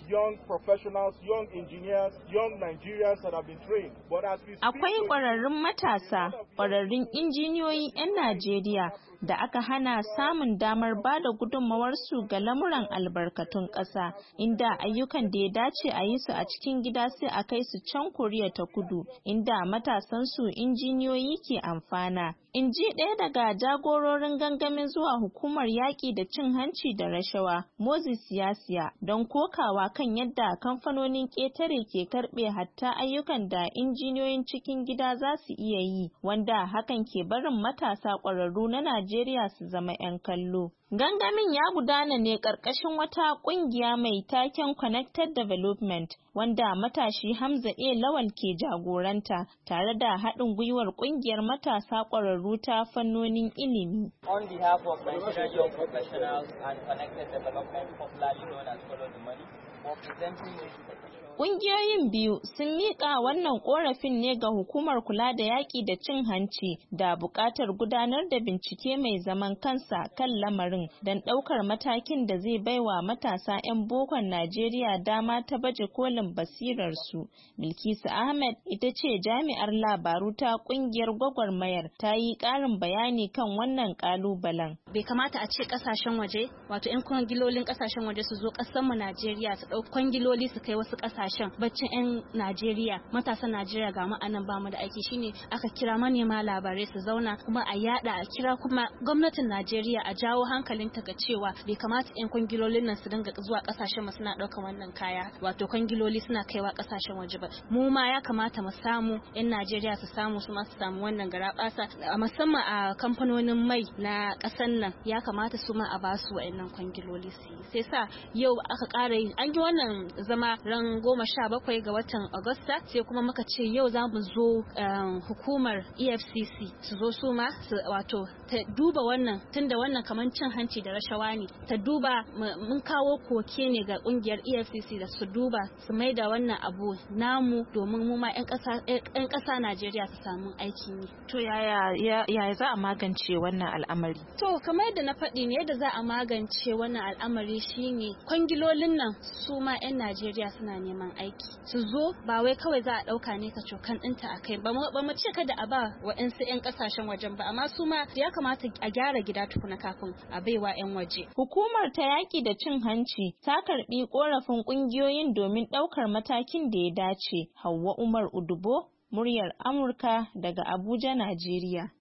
young professionals, young engineers, young Nigerians that have been trained. But as we speak, akwai ƙwararrun matasa, ƙwararrun injiniyoyi 'yan Najeriya da aka hana samun damar ba da gudunmawarsu ga lamuran albarkatun ƙasa, inda ayyukan da ya dace a yi su a cikin gida sai a kai su can Koriya ta Kudu, inda matasansu injiniyoyi ke amfana. In ji ɗaya daga jagororin gangamin zuwa hukumar yaƙi da cin hanci da rashawa, Moses Yasiya, don kokawa kan yadda kamfanonin ƙetare ke karɓe hatta ayyukan da injiniyoyin cikin gida za su iya yi, wanda hakan ke barin matasa ƙwararru na Najeriya su zama 'yan kallo. Gangamin ya gudana ne ƙarƙashin wata ƙungiya mai taken Connected Development, wanda matashi Hamza A. Lawal ke jagoranta, tare da haɗin gwiwar ƙungiyar matasa ƙwararru ta fannonin ilimi. On behalf of Nigeria Young Professionals and Connected Development, popularly known as Follow the Money, we're presenting this petition. Ƙungiyoyin biyu sun miƙa wannan ƙorafin ne ga hukumar kula da yaƙi da cin hanci da buƙatar gudanar da bincike mai zaman kansa kan lamarin don ɗaukar matakin da zai baiwa matasa 'yan bokon Najeriya dama ta baje kolin basirarsu. Bilkisu Ahmed ita ce jami'ar labaru ta ƙungiyar gwagwarmayar, ta yi ƙarin bayani kan wannan ƙalubalen. Bai kamata a ce ƙasashen waje, wato 'yan kwangilolin ƙasashen waje su zo ƙasarmu Najeriya su ɗau kwangiloli su kai wasu ƙasashen baccin 'yan Najeriya, matasan Najeriya ga mu anan bamu da aiki, shine aka kira manema labarai su zauna kuma a yada, a kira kuma gwamnatin Najeriya a jawo hankalinta ga cewa bai kamata 'yan kwangilolin nan su dinga zuwa kasashen mu suna daukan wannan kaya, wato kwangiloli suna kaiwa kasashen waje ba. Mu ma ya kamata mu samu 'yan Najeriya su samu wannan garabasa, musamman a kamfanonin mai na kasan nan ya kamata su ma a basu wa'annan kwangiloli su yi. Sai sa yau aka ƙara yin an yi wannan zama ran 17 ga watan Agusta, sai kuma muka ce yau za mu zo hukumar EFCC su zo su ma wato ta duba wannan, tunda wannan kamar cin hanci da rashawa ne, ta duba. Mun kawo koke ne ga kungiyar EFCC da su duba su mai da wannan abu namu domin mu ma 'yan ƙasa Najeriya su samu aikin yi. To yaya za a magance wannan al'amari? To kamar yadda na faɗi ne, yadda za a magance wannan al'amari shine kwangilolin nan su ma 'yan Najeriya suna neman aiki su zo, ba wai kawai za a ɗauka ne ka cokan ɗinta a kai ba mu ce kada a ba waɗansu 'yan ƙasashen wajen ba, amma su ma ya kamata a gyara gida tukuna kafin a baiwa 'yan waje. Hukumar ta yaƙi da cin hanci ta karɓi ƙorafin ƙungiyoyin domin ɗaukar matakin da ya dace. Hauwa Umar Udubo, muryar Amurka daga Abuja, Najeriya.